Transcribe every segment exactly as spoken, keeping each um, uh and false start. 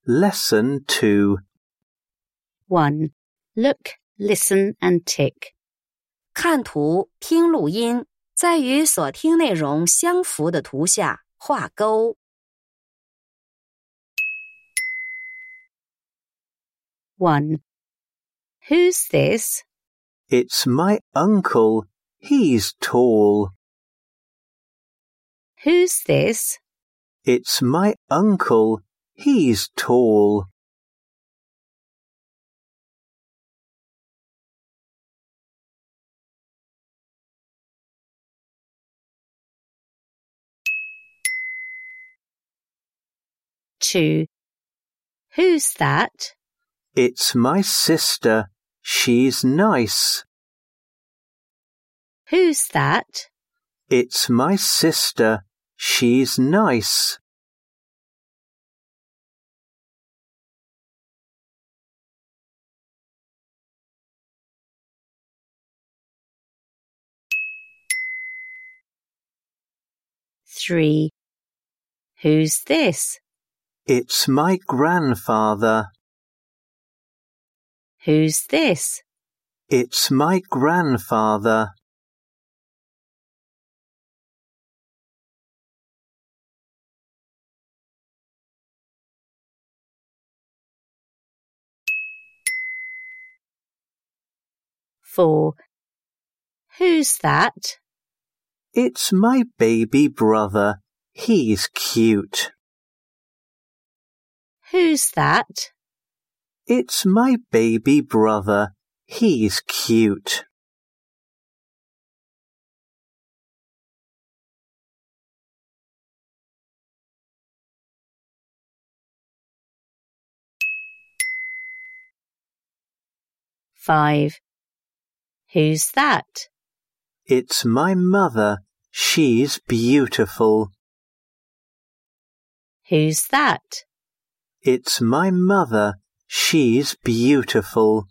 Lesson two. one. Look, listen and tick. 看图听录音，在与所听内容相符的图下画勾。 one. Who's this? It's my uncle. He's tall. Who's this? It's my uncle. He's tall. two. Who's that? It's my sister. She's nice. Who's that? It's my sister. She's nice. three. Who's this? It's my grandfather. Who's this? It's my grandfather. four. Who's that? It's my baby brother. He's cute. Who's that? It's my baby brother. He's cute. five. Who's that? It's my mother. She's beautiful. Who's that? It's my mother. She's beautiful.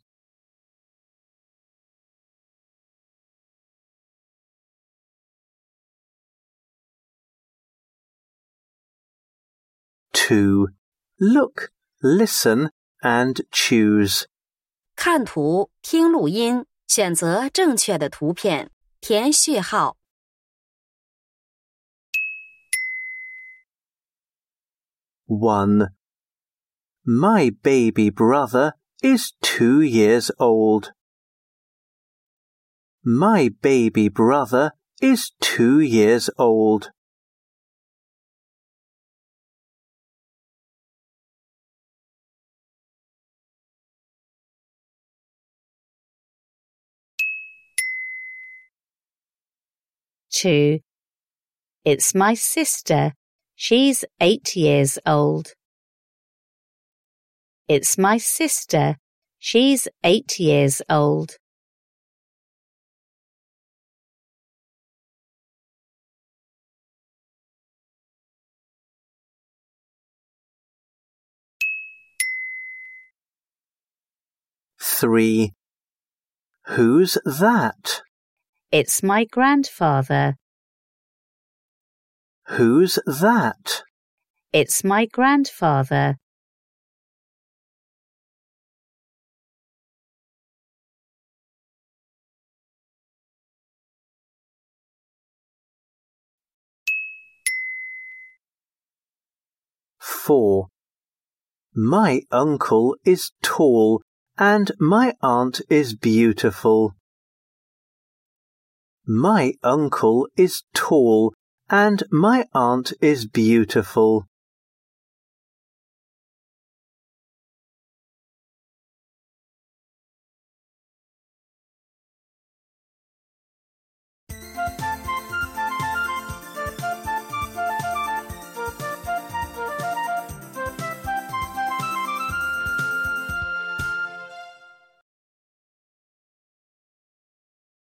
two. Look, listen, and choose. 看图听录音，选择正确的图片，填序号。 one. My baby brother is two years old. My baby brother is two years old. two. It's my sister. She's eight years old. It's my sister. She's eight years old. three. Who's that? It's my grandfather. Who's that? It's my grandfather. four. My uncle is tall and my aunt is beautiful. My uncle is tall and my aunt is beautiful.